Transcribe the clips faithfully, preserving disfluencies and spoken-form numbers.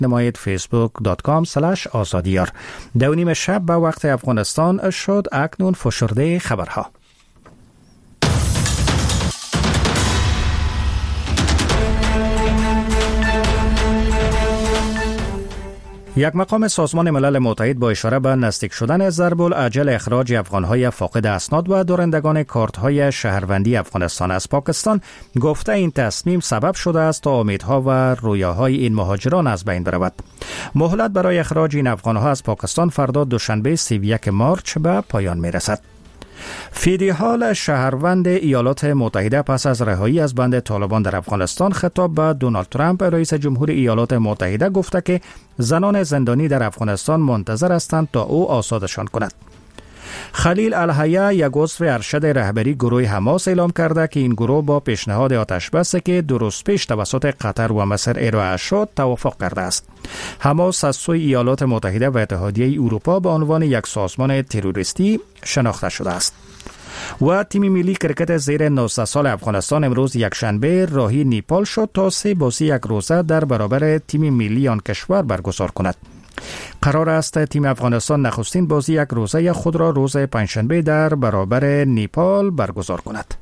نمایید فیسبوک دات کام سلش آزادیار. دو نیم شب به وقت افغانستان شد. اکنون فشرده خبرها. یک مقام سازمان ملل متحد با اشاره به نزدیک شدن ضرب الاجل اخراج افغانهای فاقد اسناد و دارندگان کارت‌های شهروندی افغانستان از پاکستان گفته این تصمیم سبب شده است تا امیدها و رویاهای این مهاجران از بین برود. مهلت برای اخراج این افغانها از پاکستان فردا دوشنبه سی و یک مارچ به پایان می‌رسد. فیدی حال شهروند ایالات متحده پس از رهایی از بند طالبان در افغانستان خطاب به دونالد ترامپ رئیس جمهور ایالات متحده گفته که زنان زندانی در افغانستان منتظر هستند تا او آزادشان کند. خلیل الحیه یک عضو ارشد رهبری گروه حماس اعلام کرده که این گروه با پیشنهاد آتشبسی که دو روز پیش توسط قطر و مصر ارائه شد توافق کرده است. حماس از سوی ایالات متحده و اتحادیه اروپا به عنوان یک سازمان تروریستی شناخته شده است. و تیم ملی کرکت زیر نوزده سال افغانستان امروز یکشنبه راهی نیپال شد تا سه بازی یک روزه در برابر تیم ملی آن کشور برگزار کند. قرار است تیم افغانستان نخستین بازی یک روزه خود را روز پنجشنبه در برابر نیپال برگزار کند.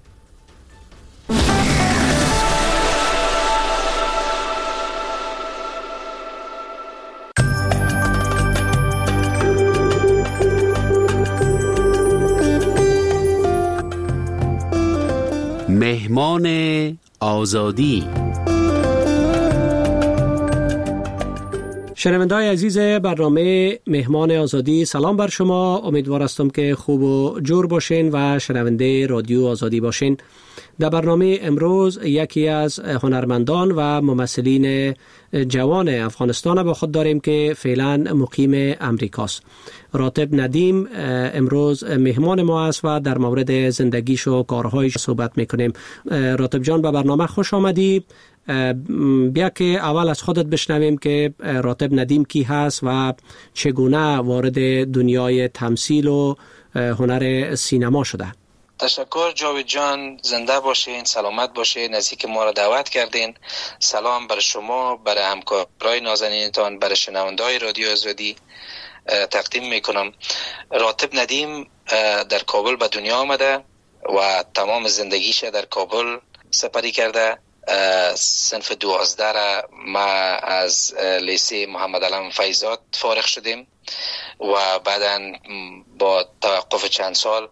مهمان آزادی. شنونده‌های عزیز برنامه مهمان آزادی، سلام بر شما. امیدوار هستم که خوب و جور باشین و شنونده رادیو آزادی باشین. در برنامه امروز یکی از هنرمندان و ممثلین جوان افغانستان با خود داریم که فعلا مقیم امریکاست. راتب ندیم امروز مهمان ما است و در مورد زندگیش و کارهایش صحبت میکنیم. راتب جان به برنامه خوش آمدی. بیا که اول از خودت بشنویم که راتب ندیم کی هست و چگونه وارد دنیای تمثیل و هنر سینما شده. تشکر جاوید جان، زنده باشین، سلامت باشین، نزدیک ما را دعوت کردین. سلام بر شما، بر همکارای نازنینتان، بر شنونده‌های رادیو آزادی تقدیم میکنم. راتب ندیم در کابل به دنیا آمده و تمام زندگیش در کابل سپری کرده. صنف دوازده را ما از لیسه محمد علم فیضات فارغ شدیم و بعداً با توقف چند سال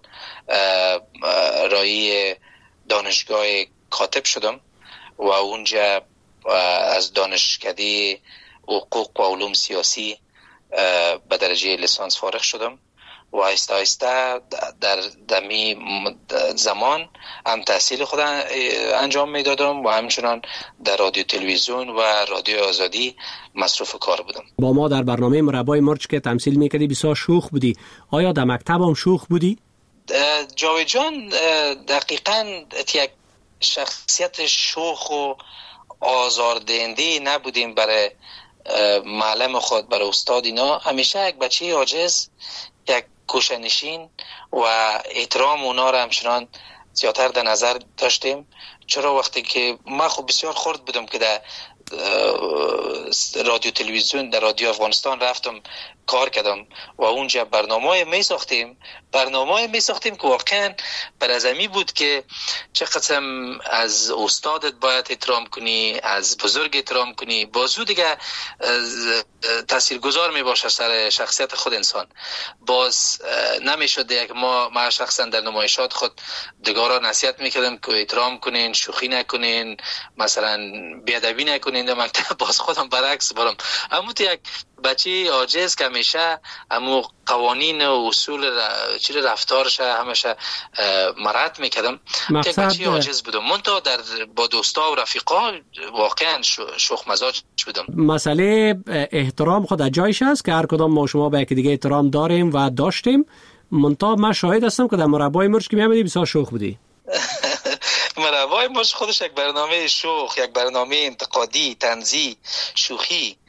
رایی دانشگاه کاتب شدم و اونجا از دانشکده حقوق و علوم سیاسی به درجه لیسانس فارغ شدم و آهسته آهسته در دمی زمان هم تحصیل خود انجام میدادم و همچنان در رادیو تلویزیون و رادیو آزادی مصروف کار بودم. با ما در برنامه مربای مرچ که تمثیل میکردی بسیار شوخ بودی. آیا در مکتب هم شوخ بودی؟ جاوید جان، دقیقاً یک شخصیت شوخ و آزاردهنده نبودیم برای معلم خود، برای استاد. اینا همیشه یک بچه عاجز، یک کوشنشین و احترام اونا را همچنان زیادتر در نظر داشتیم. چرا وقتی که من خب بسیار خرد بودم که در رادیو تلویزیون، در رادیو افغانستان رفتم کار کردم و اونجا برنامه می ساختیم برنامه می ساختیم که واقعا بر از امی بود که چه قسم از استادت باید احترام کنی، از بزرگ احترام کنی، بازو دیگه تاثیرگذار می باشه سر شخصیت خود انسان. باز نمی شد یک ما ما شخصا در نمایشات خود دیگران نصیحت میکردم که احترام کنین، شوخی نکنین، مثلا بیادبی نکنین. در مکتب باز خودم برعکس بارم، اما تو یک بچه عاجز که همیشه امو قوانین و اصول چی رفتارش همیشه مراعات میکردم، که بچه عاجز بودم. من تا در با دوستا و رفیقا واقعا شوخ مزاج بودم. مسئله احترام خود جایش است که هر کدام ما شما به یکی دیگه احترام داریم و داشتیم. منتها من شاهد هستم که در مربای مرچ که میامدی بسیار شوخ بودی. مربای مرچ خودش یک برنامه شوخ، یک برنامه انتقادی، طنزی، شوخی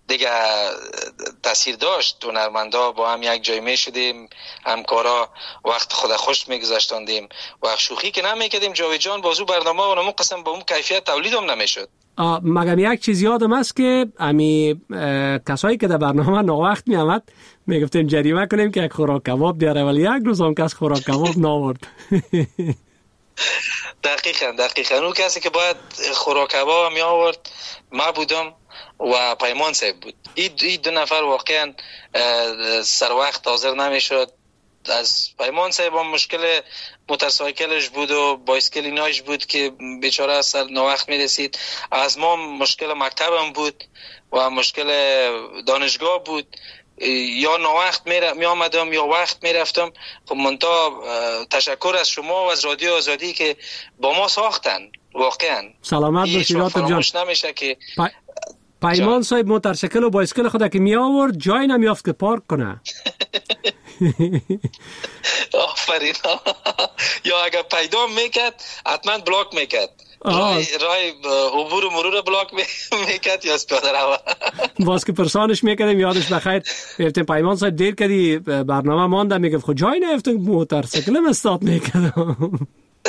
دیگه تاثیر داشت. هنرمندا با هم یک جای می شدیم، همکارا وقت خود خوش میگذاشتندیم و شوخی که نمیکردیم. جاوید جان بازو برنامه و نمون قسم با اون کیفیت تولید هم نمیشد. مگم یک چیز یادم است که امی کسایی که در برنامه ناوقت می آمد می گفتیم جریمه کنیم که یک خوراک کباب بیاره، ولی یک روز هم کس خوراک کباب ناورد. دقیقاً دقیقاً اون کسی که باید خوراک کباب می آورد ما بودم و پیمان صاحب بود. این دو نفر واقعا سر وقت حاضر نمیشد. از پیمان صاحب هم مشکل موتورسایکلش بود و بایسکل ایناش بود که بیچاره سر ناوقت میرسید. از ما مشکل مکتبم بود و مشکل دانشگاه بود. یا ناوقت می آمدم یا وقت می رفتم. خب منتها تشکر از شما و از رادیو آزادی که با ما ساختن. واقعا سلامت باشید راتب جان. نمیشه که پا... پیمان صاحب موتورسایکل و بایسکل خود که می آورد جای نمیافت که پارک کنه. آفرین. یا اگر پیدا میکرد حتما بلاک میکرد. رای رای عبور و مرور بلاک میکرد یا پیاده رو. باز که پرسانش میکردیم یادش بخیر گفتیم پیمان صاحب دیر کردی برنامه مانده، میگفت خود جای نیفتم موتورسایکلم استارت میکردم.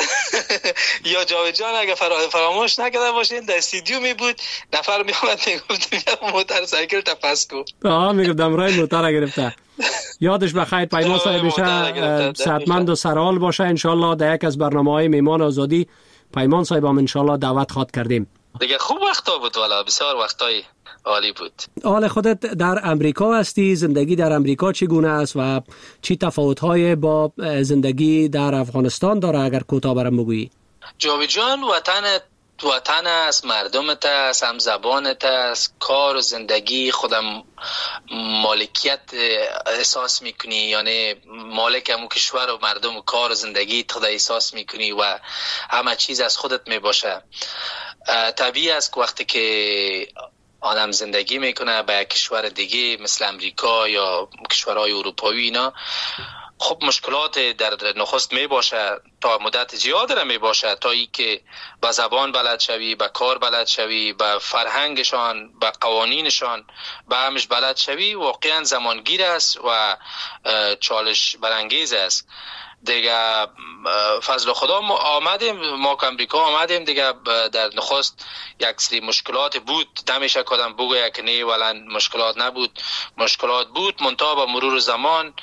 یا جاوید جان اگه فراموش نکرده باشین در استودیو می بود نفر می آمد میگفت بیا موتورسایکل تا پس کو. آها میگفتم رای موتور گرفته. یادش بخیر پیمان صاحب بشه صحتمند و سرحال باشه ان شاء الله. در یک از برنامه‌های میهمان آزادی پیمان صاحب هم ان شاء الله دعوت خواد کردیم. دیگه خوب وقتا بود، والا بسیار وقتای عالی بود. حال خودت در امریکا هستی، زندگی در امریکا چگونه است و چی تفاوت‌های با زندگی در افغانستان داره اگر کوتاه برام بگویی؟ جاوید جان وطن وطن است، مردمت است، هم زبانت است، کار و زندگی خودم مالکیت احساس میکنی، یعنی مالک همون کشور و مردم و کار و زندگی خود احساس میکنی و همه چیز از خودت میباشه. طبیعی است که وقتی که آدم زندگی میکنه به کشور دیگه مثل امریکا یا کشورهای اروپایی اینا، خب مشکلات در نخست می باشه، تا مدت زیاد را می باشه، تا ای که با زبان بلد شوی، با کار بلد شوی، با فرهنگشان، با قوانینشان، با همش بلد شوی، واقعا زمانگیر است و چالش برانگیز است. دیگه فضل خدا ما آمدیم، ما که امریکا آمدیم دیگه در نخست یک سری مشکلات بود، نمیشه کدام بگوید که نه ولی مشکلات نبود، مشکلات بود، منتها با مرور زمان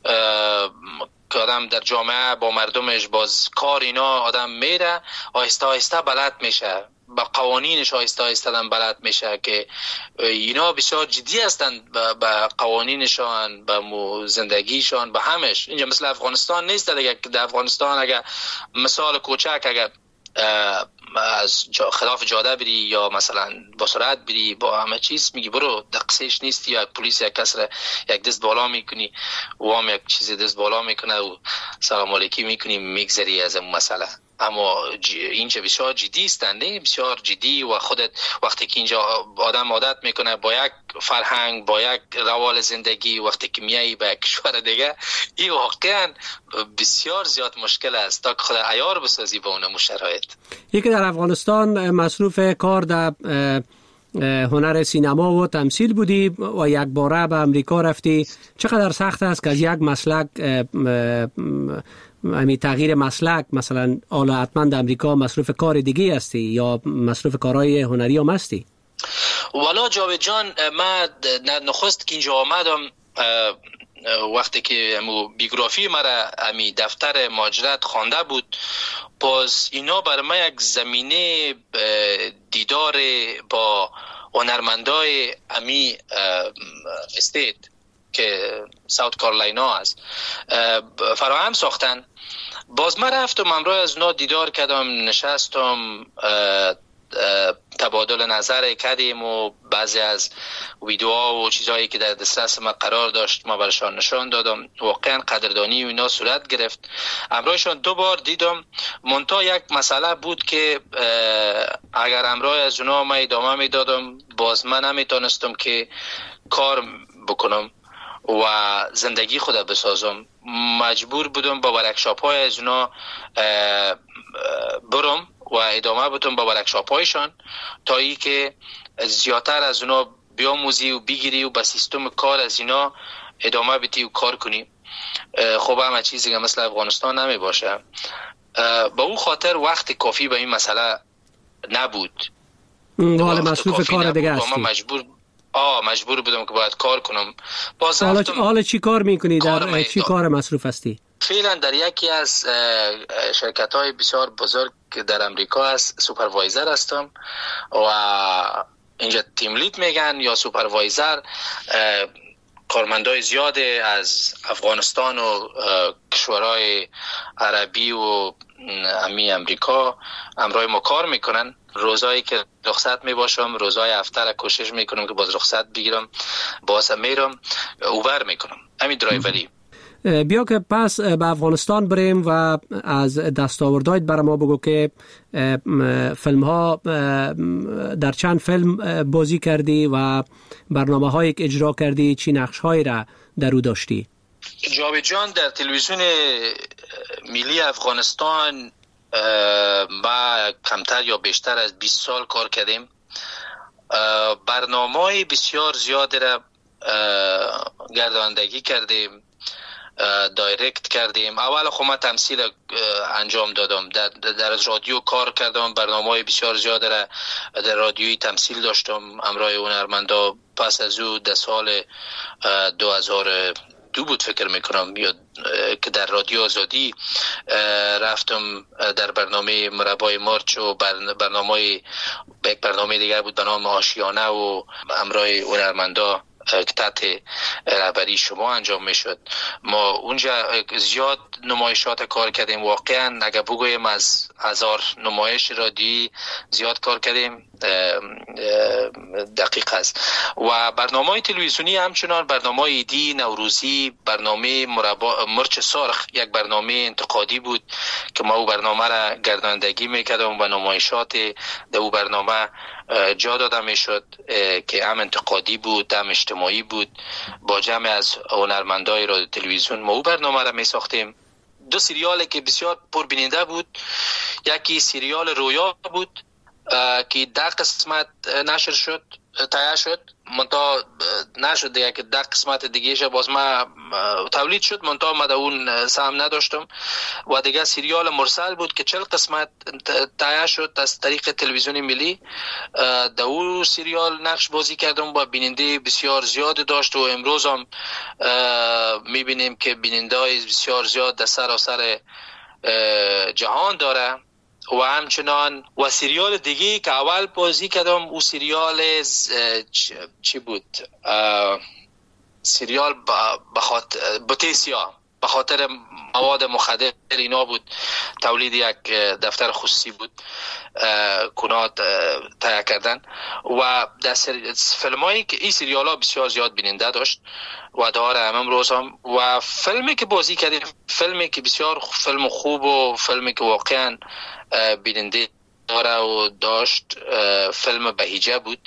که آدم در جامعه با مردمش باز کار اینا آدم میره، آهسته آهسته بلد میشه، با قوانینش آهسته آهسته بلد میشه که اینا بسیار جدی هستند با قوانینشان، با زندگیشان، با همش. اینجا مثل افغانستان نیست دیگه. در افغانستان اگر مثال کوچک اگر از خلاف جاده بری یا مثلا با سرعت بری با همه چیز میگی برو دقیقش نیست، یا پلیس یک کسر یک دست بالا میکنی و هم یک چیز دست بالا میکنه و سلام علیکی میکنی میگذری از اون مسئله. اما اینجا بسیار جدی است، نه بسیار جدی و خودت وقتی که اینجا آدم عادت میکنه با یک فرهنگ، با یک روال زندگی، وقتی که میایی به کشور دیگه این واقعا بسیار زیاد مشکل است تا که خود عیار بسازی با اون شرایط. یکی در افغانستان مصروف کار در هنر سینما و تمثیل بودی و یک باره به امریکا رفتی. چقدر سخت است که از یک مسلک امی تغییر مسلک، مثلا حالا حتما در امریکا مصروف کار دیگه هستی یا مصروف کارهای هنری هم هستی؟ والا جاوید جان من نخست که اینجا آمدم وقتی که بیوگرافی مرا امی دفتر مهاجرت خوانده بود، باز اینا برای من یک زمینه دیدار با هنرمندای امی استیت که ساوت کارولاینا است فراهم ساختن. باز من رفتم امروز از اونا دیدار کردم، نشستم تبادل نظر کردیم و بعضی از ویدیوها و چیزهایی که در دسترس ما قرار داشت ما برشان نشان دادم. واقعا قدردانی و اینا صورت گرفت. امروزشان دو بار دیدم، منتها یک مسئله بود که اگر امروز از اونا ما ادامه میدادم باز من نمیتونستم که کار بکنم و زندگی خود بسازم. مجبور بودم با ورکشاپ های از اونا برم و ادامه بدم با ورکشاپ هایشان تا ای که زیادتر از اونا بیاموزی و بگیری و به سیستم کار از اینا ادامه بدی و کار کنی. خب همه چیزی که مثل افغانستان نمی باشه. با اون خاطر وقت کافی به این مسئله نبود. حال مصروف کار دیگه هستی. من مجبور آه مجبور بودم که باید کار کنم. باز حالا حالا چی کار میکنی؟ در چی کار مصروف هستی؟ فعلا در یکی از شرکت های بسیار بزرگ در امریکا هست سوپروایزر هستم و اینجا تیم لید میگن یا سوپروایزر. کارمندای زیاد از افغانستان و کشورهای عربی و امی امریکا همراه ما کار میکنن. روزایی که رخصت میباشم، روزای هفته را کوشش میکنم که باز رخصت بگیرم، باز میرم اوبر میکنم، همین درایوری. بیا که پس به افغانستان بریم و از دستاوردهایت برای ما بگو که فیلم ها در چند فیلم بازی کردی و برنامه هایی که اجرا کردی، چی نقش هایی را در او داشتی؟ جاوید جان در تلویزیون ملی افغانستان با کمتر یا بیشتر از بیست سال کار کردیم. برنامه بسیار زیاد را گرداندگی کردیم، دایرکت کردیم. اول خب من تمثیل انجام دادم، در, در رادیو کار کردم، برنامه بسیار زیاد را در رادیویی تمثیل داشتم همراه هنرمندا. پس از او در سال دو هزار دو بود فکر میکنم یا که در رادیو آزادی رفتم در برنامه مربای مارچ و برنامه یک برنامه دیگر بود به نام آشیانه و همراه هنرمندا که تحت رهبری شما انجام میشد. ما اونجا زیاد نمایشات کار کردیم. واقعا اگر بگویم از هزار نمایش رادیویی زیاد کار کردیم، دقیق است. و برنامه تلویزیونی همچنان برنامه ایدی، نوروزی، برنامه مربا مرچ سرخ یک برنامه انتقادی بود که ما او برنامه را گرداندگی میکردم و نمایشات در او برنامه جا داده میشد که هم انتقادی بود هم اجتماعی بود. با جمع از هنرمندای رادیو تلویزیون ما او برنامه را می ساختیم. دو سریال که بسیار پربیننده بود، یکی سریال رویا بود که ده قسمت نشر شد، تایید شد، منتها نشد دیگه که ده قسمت دیگه باز ما تولید شد، منتها ما در اون سهم نداشتم. و دیگه سریال مرسل بود که چهل قسمت تایید شد از طریق تلویزیون ملی. در اون سریال نقش بازی کردم و بیننده بسیار زیاد داشت و امروز هم میبینیم که بیننده های بسیار زیاد در سراسر جهان داره. و همچنان و سریال دیگه که اول بازی کردم او سریال چی بود؟ سریال بخاطر بوتیسیا، به خاطر مواد مخدر اینا بود. تولید یک دفتر خصوصی بود کنات تهیه کردن. و در فیلمایی که این سریال ها بسیار زیاد بیننده داشت و داره همم روز هم. و فیلمی که بازی کردیم، فیلمی که بسیار فیلم خوب و فیلمی که واقعا بیننده داره و داشت، فیلم بهیجه بود.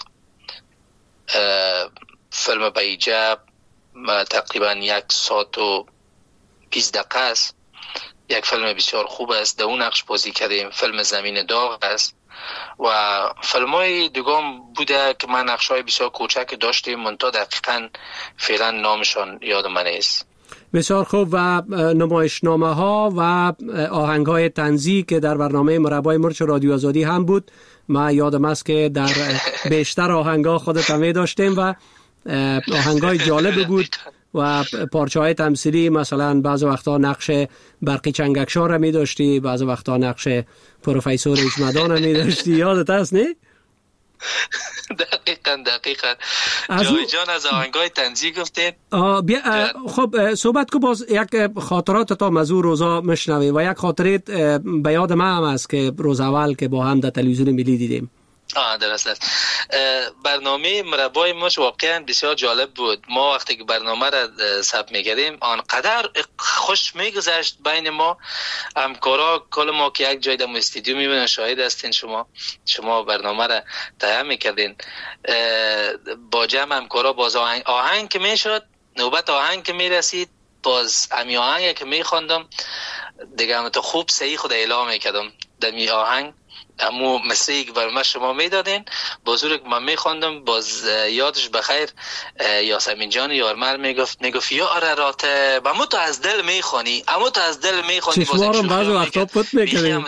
فیلم بهیجه تقریبا یک ساعت و بیست دقیقه است. یک فیلم بسیار خوب است، در اون نقش بازی کردیم. فیلم زمین داغ است و فیلم های دیگام بوده که من نقش های بسیار کوچک داشتیم، منتها دقیقا فعلا نامشان یاد من نیست. بسیار خوب. و نمایشنامه ها و آهنگ های طنزی که در برنامه مربای مرچ رادیو آزادی هم بود، ما یادم است که در بیشتر آهنگ ها خودت هم داشتیم و آهنگ های جالب بود و پارچه های تمثیلی، مثلا بعض وقتا نقش برقی چنگکشار را می داشتی، بعض وقتا نقش پروفیسور اجمدان را می داشتی. یادت هست نه؟ دقیقاً دقیقاً جاوید جان از آهنگای طنزی گفتین. خب صحبت کو، باز یک خاطرات تا مزور روزا مشنوی و یک خاطرت به یاد من هم است که روز اول که با هم در تلویزیون ملی دیدیم. آه درست است. برنامه مربای مرچ واقعا بسیار جالب بود. ما وقتی که برنامه را ثبت می‌کردیم آنقدر خوش می‌گذشت بین ما همکارا، کل ما که یک جای در استودیو می‌بینن، شاهد هستین شما شما برنامه را تهیه می‌کردین با جمع همکارا. باز آهنگ آهنگ که میشد، نوبت آهنگ که میرسید، باز امی آهنگ که می‌خواندم دیگه هم تو خوب صحیح خود اعلام می‌کردم در می آهنگ امو مثلی که بر ما شما میدادین بزرگ من میخوندم باز یادش بخیر یاسمین جان یارمر میگفت میگفت یا آرارات بمو تو از دل میخوانی امو تو از دل میخوانی باز چشمارم بعض وقتا پت میکنیم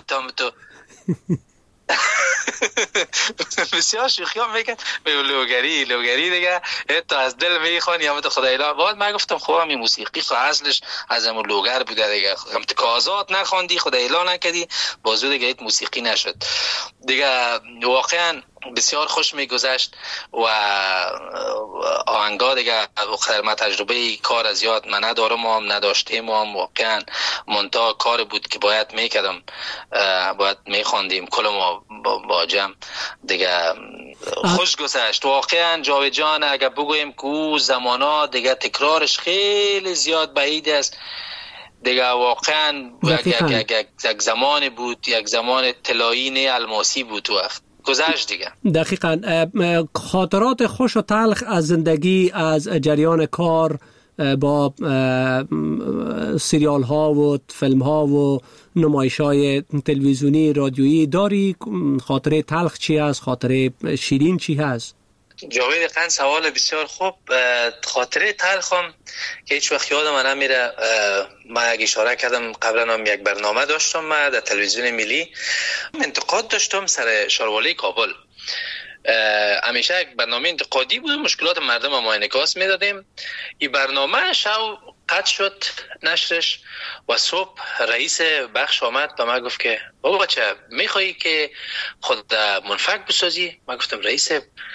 بسیار شوخی ها میکن لوگری لوگری دیگه تو از دل میخوانی یا تو خدای لا بعد من گفتم خب همین موسیقی خو اصلش از همون لوگر بوده دیگه هم تکازات نخوندی خدای لا نکردی بازو دیگه ایت موسیقی نشد دیگه. واقعا بسیار خوش میگذشت و آهنگا دیگه ما تجربه کار از یاد من ندارم و هم نداشتیم و هم واقعا منتها کار بود که باید میکردم باید میخوندیم کل ما با جمع دیگه. خوش گذشت واقعا جاوید جان. اگر بگویم که او زمانا دیگه تکرارش خیلی زیاد بعید است دیگه، واقعا یک زمان بود، یک زمان طلایی نه الماسی بود تو وقت گذشت دیگه. دقیقاً. خاطرات خوش و تلخ از زندگی، از جریان کار با سریال ها و فیلم ها و نمایش های تلویزیونی رادیویی داری؟ خاطره تلخ چی هست؟ خاطره شیرین چی هست؟ جاوید قند سوال بسیار خوب. خاطره تلخم که هیچ وقت یادم نمیره، من یک اشاره کردم قبلا هم یک برنامه داشتم من در تلویزیون ملی انتقاد داشتم سر شاروالی کابل. همیشه یک برنامه انتقادی بود، مشکلات مردم ما انعکاس میدادیم. این برنامه شو قطع شد نشرش و صبح رئیس بخش آمد به من گفت که بابا بچه میخوایی که خود منفک بسازی؟ من گفتم رئیس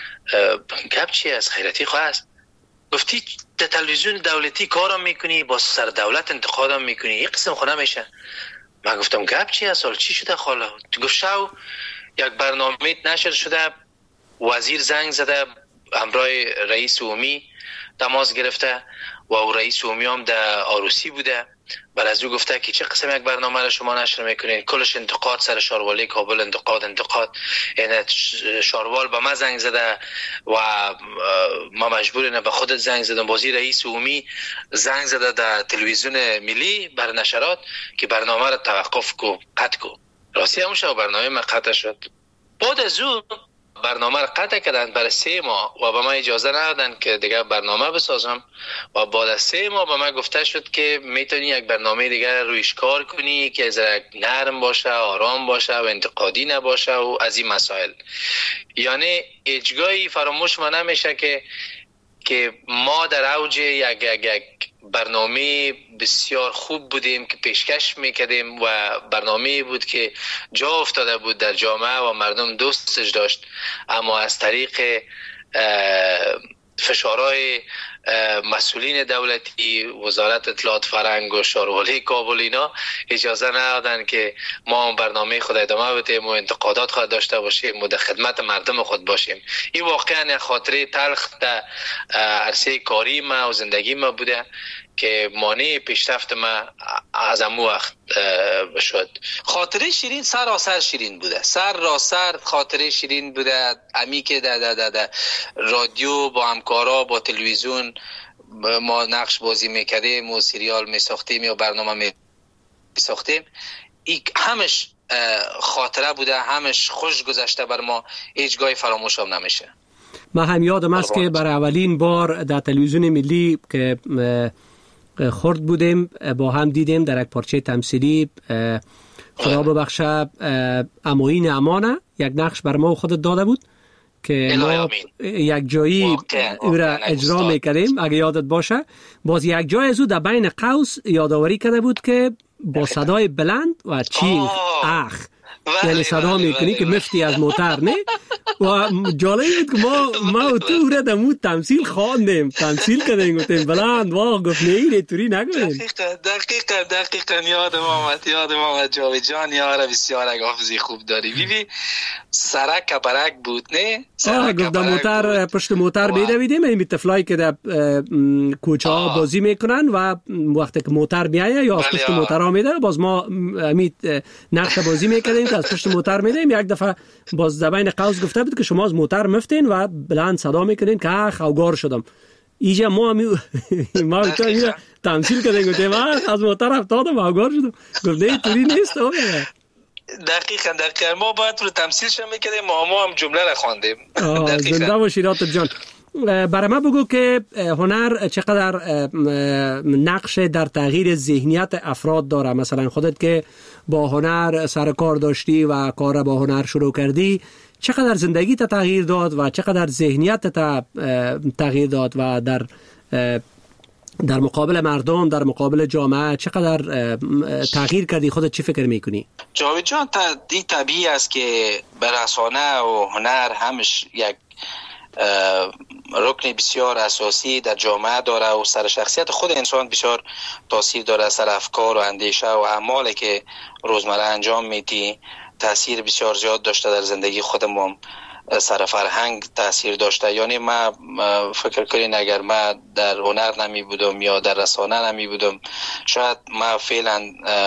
گپ چی از خیرتی خواه است؟ گفتی در تلویزیون دولتی کارم میکنی، با سر دولت انتقادم میکنی، یک قسم خونه میشه. من گفتم گپ چی است؟ حالا چی شده خاله؟ گفت شو یک برنامه نشر شده، وزیر زنگ زده همراه رئیس عمومی تماس گرفته و او رئیس عمومی هم در آروسی بوده. بعد از او گفته که چه قسم یک برنامه را شما نشر میکنین؟ کلش انتقاد سر شاروالی کابل، انتقاد انتقاد. یعنی شاروال به من زنگ زده و ما مجبور نه به خودت زنگ زدم. بازی رئیس عمومی زنگ زده در تلویزیون ملی بر نشرات که برنامه را توقف کو، قطع کو. راستی همون شب برنامه من قطع شد. بعد از او برنامه را قطع کردن برای سه ماه و به من اجازه ندادن که دیگه برنامه بسازم و بعد از سه ماه به من گفته شد که میتونی یک برنامه دیگه رویش کار کنی که ذره نرم باشه، آرام باشه و انتقادی نباشه و از این مسائل. یعنی هیچگاهی فراموش ما نمیشه که که ما در اوج یک یک یک برنامه بسیار خوب بودیم که پیشکش میکردیم و برنامه بود که جا افتاده بود در جامعه و مردم دوستش داشت، اما از طریق فشارهای مسئولین دولتی، وزارت اطلاعات فرهنگ و شاروالی کابل اینا اجازه ندادن که ما برنامه خود ادامه بدیم و انتقادات خود داشته باشیم و در خدمت مردم خود باشیم. این واقعا خاطره تلخ در عرصه کاری ما و زندگی ما بوده که مانع پیشرفت ما از امو وقت شد. خاطره شیرین سراسر شیرین بوده، سر را سر خاطره شیرین بوده. امی که در, در, در, در رادیو با همکارا با تلویزیون ما نقش بازی میکردیم و سریال میساختیم یا برنامه میساختیم، این همش خاطره بوده، همش خوش گذشته بر ما، هیچ گاهی فراموش هم نمیشه. من هم یادم است که برای اولین بار در تلویزیون ملی که خورد بودیم با هم دیدیم در یک پارچه تمثیلی، خدا ببخشه اموین امانه یک نقش بر ما خودت داده بود که ما یک جایی او را اجرا میکردیم اگه یادت باشه. باز یک جای از او در بین قوس یادآوری کرده بود که با صدای بلند و چین اخ یعنی صدا میکنی که مفتی از موتر نه. و جالب بود که ما ما و تو را دمو تمثیل خواندیم، تمثیل کردیم، گفتیم بلند واق گفت نه اینه توری نگویم. دقیقا دقیقا دقیقا یادم آمد یادم آمد جاوید جان یاره بسیار اگه حافظی خوب داری. بیبی سرک کبرک بود نه؟ آه گفت در موتر پشت موتر بیدویدیم، این طفلایی که در کوچه ها بازی میکنن و وقتی که موتر میایه یا از پشت موتر ها میده باز ما امید نقش بازی میکردیم که از پشت موتر میدیم. یک دفعه باز زبان قوس گفته بود که شما از موتر مفتین و بلند صدا میکنین که اخ اوگار شدم. اینجا ما همی ما تو اینجا تمثیل کردیم گفتیم اخ از موتر افتادم اوگار شدم. گفت نه توری نیست. دقیقاً دقیقاً ما باید رو تمثیلش میکردیم، ما ما هم جمله را خواندیم. زنده باشی راتب جان. برای ما بگو که هنر چقدر نقش در تغییر ذهنیت افراد داره. مثلا خودت که با هنر سر کار داشتی و کار با هنر شروع کردی، چقدر زندگی تا تغییر داد و چقدر ذهنیت تا تغییر داد و در در مقابل مردم، در مقابل جامعه چقدر تغییر کردی؟ خودت چی فکر میکنی؟ جاوید جان، این طبیعی است که به رسانه و هنر همش یک رکن بسیار اساسی در جامعه داره و سر شخصیت خود انسان بسیار تاثیر داره، سر افکار و اندیشه و اعمالی که روزمره انجام میدی تاثیر بسیار زیاد داشته در زندگی خودمون، سر فرهنگ تاثیر داشته. یعنی ما فکر کنین اگر ما در هنر نمی بودم یا در رسانه نمی بودم، شاید ما فعلا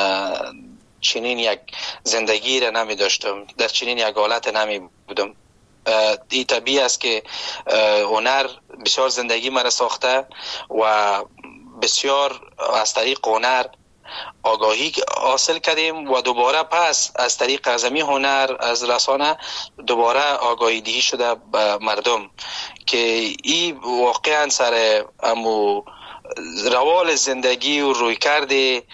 چنین یک زندگی را نمی داشتم، در چنین یک حالت نمی بودم. این طبیعی است که هنر بسیار زندگی مرا ساخته و بسیار از طریق هنر آگاهی حاصل کردیم و دوباره پس از طریق ازمی هنر از رسانه دوباره آگاهی دهی شده به مردم که این واقعا سر امو روال زندگی و رویکرد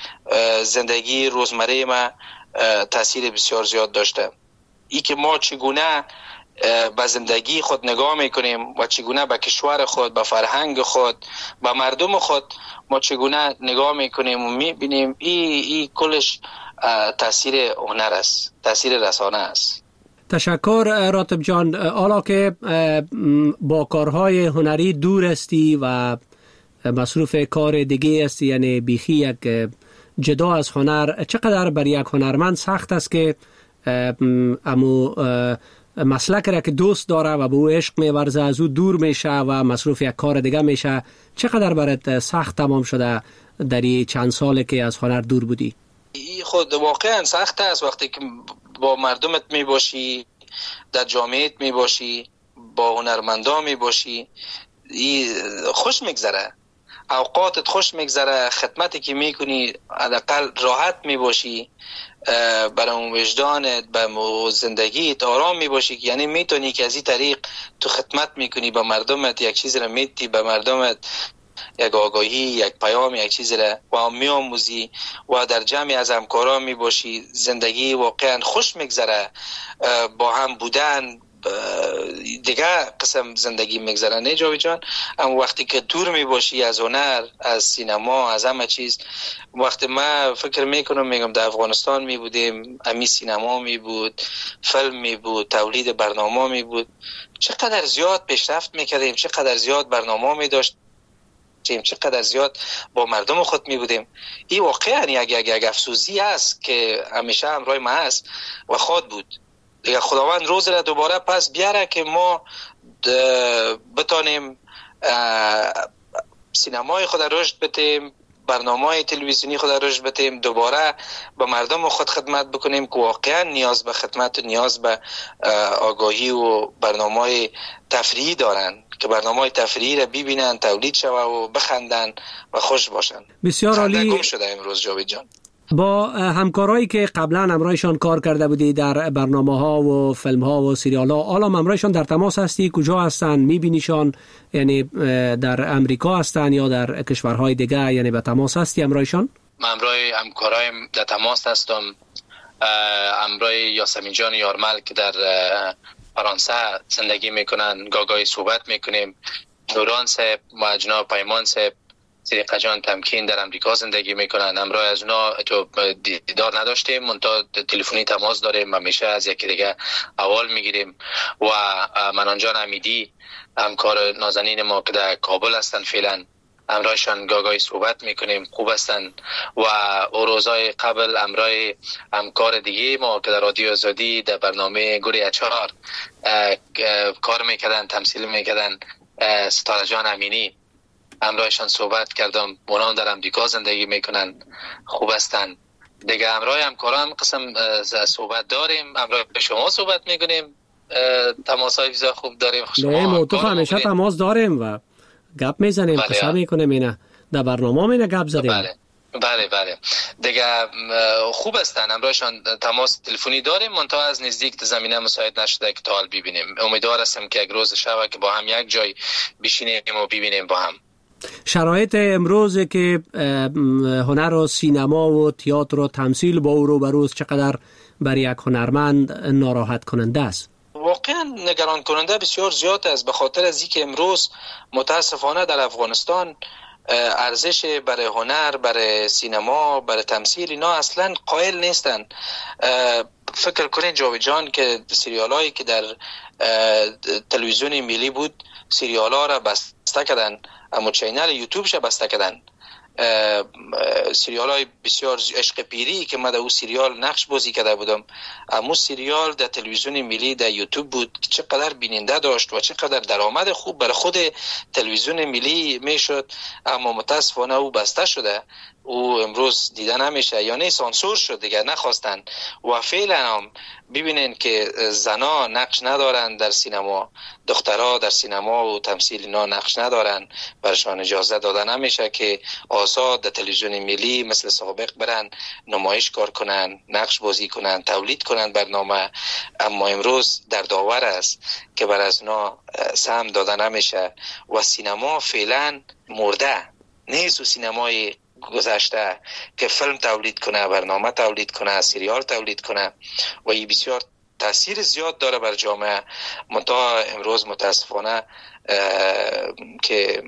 زندگی روزمره ما تاثیر بسیار زیاد داشته. ای که ما چگونه به زندگی خود نگاه میکنیم و چگونه به کشور خود، به فرهنگ خود، به مردم خود ما چگونه نگاه میکنیم و میبینیم، این ای کلش تاثیر هنر است، تاثیر رسانه است. تشکر راتب جان. حالا که با کارهای هنری دور هستی و مصروف کار دیگه هستی، یعنی بیخی یک جدا از هنر، چقدر بر یک هنرمند سخت است که امو مسلک را که دوست داره و به او عشق می‌ورزه از او دور میشه و مصروف یک کار دیگه میشه؟ چقدر برات سخت تمام شده در این چند سالی که از هنر دور بودی؟ این خود واقعا سخت است. وقتی که با مردمت میباشی، در جامعهت میباشی، با هنرمندان میباشی، این خوش میگذره، اوقاتت خوش میگذره، خدمتی که میکنی حداقل راحت میباشی، برای اون وجدانت، به زندگیت آرام میباشی، یعنی میتونی که از این طریق تو خدمت میکنی به مردمت، یک چیز را میدی به مردمت، یک آگاهی، یک پیام، یک چیز را و میآموزی و در جمعی از همکاران میباشی. زندگی واقعا خوش میگذره، با هم بودن دیگه قسم زندگی میگذره. نه جاوید جان؟ اما وقتی که دور میباشی از هنر، از سینما، از همه چیز، وقتی ما فکر میکنم میگم در افغانستان میبودیم، امی سینما میبود، فیلم میبود، تولید برنامه میبود، چقدر زیاد پیشرفت میکردیم، چقدر زیاد برنامه میداشت، چقدر زیاد با مردم خود می بودیم. این واقعا یک یک یک افسوسی است که همیشه همراه ما است و خود بود. دیگه خداوند روز را دوباره پس بیاره که ما بتانیم سینمای خود رشد بدیم، برنامه‌های تلویزیونی خود رشد بدیم، دوباره به مردم خود خدمت بکنیم که واقعا نیاز به خدمت و نیاز به آگاهی و برنامه‌های تفریحی دارن، که برنامه‌های تفریحی را ببینن، تولید شوه و بخندن و خوش باشن. بسیار عالی. گم شده امروز جاوید جان. با همکارایی که قبلا همراهشان کار کرده بودی در برنامه‌ها و فیلم‌ها و سریال‌ها، حالا همراهشان در تماس هستی؟ کجا هستن؟ می‌بینیشان؟ یعنی در امریکا هستن یا در کشورهای دیگه؟ یعنی به تماس هستی همراهشان؟ من همراه همکارایم در تماس هستم. همراه یاسمین جان یارمل که در فرانسه زندگی میکنن، گاگای صحبت میکنیم. نوران صاحب و جناب پیمان صاحب، صدیقه جان تمکین در امریکا زندگی میکنن. همراه از اونا تو دیدار نداشتیم، منتها تلفنی تماس داریم، همیشه از یکی دیگه احوال میگیریم. و منان جان امیدی همکار نازنین ما که در کابل هستن فعلا، همراهشان گاگای صحبت میکنیم، خوب هستن. و او روزای قبل همراه همکار دیگه ما که در رادیو آزادی در برنامه گوری اچار کار میکردن، تمثیل میکردن، ستاره جان امینی، همراهشان صحبت کردم. اونا در امریکا زندگی میکنن، خوب هستن. دیگه همراه همکاران قسم صحبت داریم، همراه شما صحبت میکنیم، تماسای بسیار خوب داریم. نه موتو همیشه تماس داریم و گپ میزنیم، قصه میکنیم. اینه در برنامه اینه گپ زدیم. بله. بله بله دیگه خوب هستن. امروزشان تماس تلفنی داریم، منتها از نزدیک زمینه مساعد نشده که تا حال ببینیم. امیدوار هستم که یک روز شب که با هم یک جای بشینیم و ببینیم با هم. شرایط امروز که هنر و سینما و تئاتر و تمثیل با او رو بروز چقدر برای یک هنرمند ناراحت کننده است؟ واقعا نگران کننده بسیار زیاد است، به خاطر از اینکه امروز متاسفانه در افغانستان ارزش برای هنر، برای سینما، برای تمثیل اینا اصلا قائل نیستن. فکر کنین جاوید جان که سریال هایی که در تلویزیون ملی بود سریال ها را بسته کردن، اما چینل یوتیوبش بسته کردن. سریال های بسیار عشق پیری که من در اون سریال نقش بازی کرده بودم، اما سریال در تلویزیون ملی در یوتیوب بود که چقدر بیننده داشت و چقدر درآمد خوب برای خود تلویزیون ملی میشد، اما متاسفانه او بسته شده. او امروز دیده نمیشه، یا نه سانسور شد دیگه نخواستن. و فعلا هم ببینین که زنا نقش ندارن در سینما، دخترها در سینما و تمثیل اینا نقش ندارن، برشان اجازه داده نمیشه که آزاد در تلویزیون ملی مثل سابق برن نمایش کار کنن، نقش بازی کنن، تولید کنن برنامه. اما امروز در داور است که بر از اینا سهم داده نمیشه و سینما فعلا مرده نیست. و سینمای گذشته که فیلم تولید کنه، برنامه تولید کنه، سریال تولید کنه و این بسیار تاثیر زیاد داره بر جامعه. منتها امروز متاسفانه که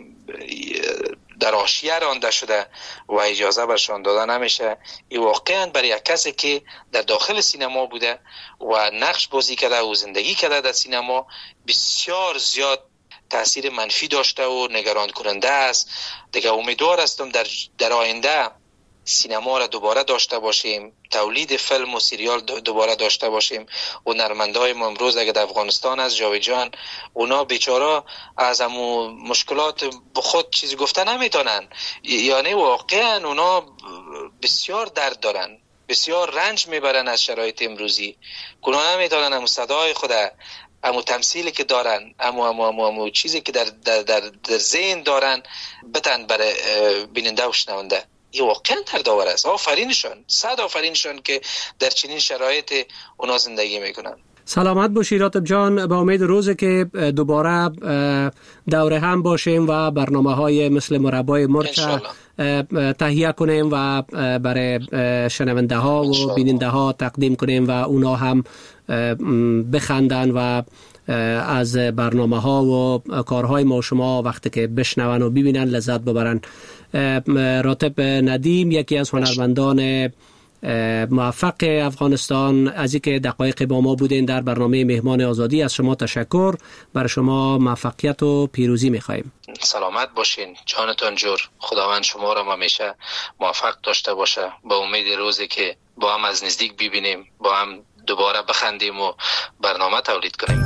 در حاشیه رانده شده و اجازه برشان داده نمیشه. این واقعا برای یک کسی که در داخل سینما بوده و نقش بازی کرده و زندگی کرده در سینما بسیار زیاد تاثیر منفی داشته و نگران کننده است. دیگه امیدوار هستم در در آینده سینما را دوباره داشته باشیم، تولید فیلم و سریال دوباره داشته باشیم. و نرمندای ما امروز اگه در افغانستان از جاوید جان، اونا بیچاره از همو مشکلات خود چیزی گفته نمیتونن، یعنی واقعا اونا بسیار درد دارن، بسیار رنج میبرن از شرایط امروزی. اونا نمیتونن همو صدای خود، امو تمثیلی که دارن، امو امو امو, امو چیزی که در در در, در ذهن دارن بتن برای بیننده و شنونده. این واقعا دردآور است. آفرینشان، صد آفرینشان که در چنین شرایط اونا زندگی میکنن. سلامت باشی راتب جان. با امید روزی که دوباره دوره هم باشیم و برنامه های مثل مربای مرچ تهیه کنیم و برای شنونده ها و بیننده ها تقدیم کنیم و اونا هم بخندن و از برنامه ها و کارهای ما شما وقتی که بشنون و ببینن لذت ببرن. راتب ندیم یکی از هنرمندان موفق افغانستان، از اینکه دقایق با ما بودین در برنامه مهمان آزادی، از شما تشکر. برای شما موفقیت و پیروزی می‌خوایم. سلامت باشین، جانتان جور. خداوند شما را همیشه موفق داشته باشه. با امید روزی که با هم از نزدیک ببینیم، با هم دوباره بخندیم و برنامه تولید کنیم.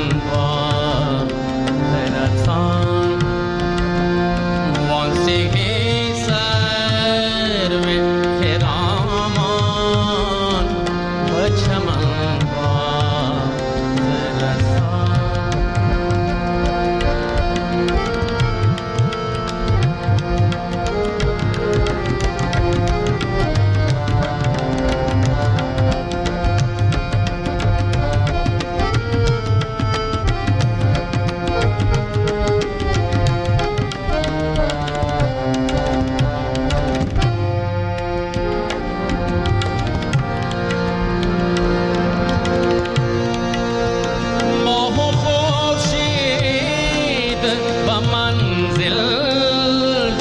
Once again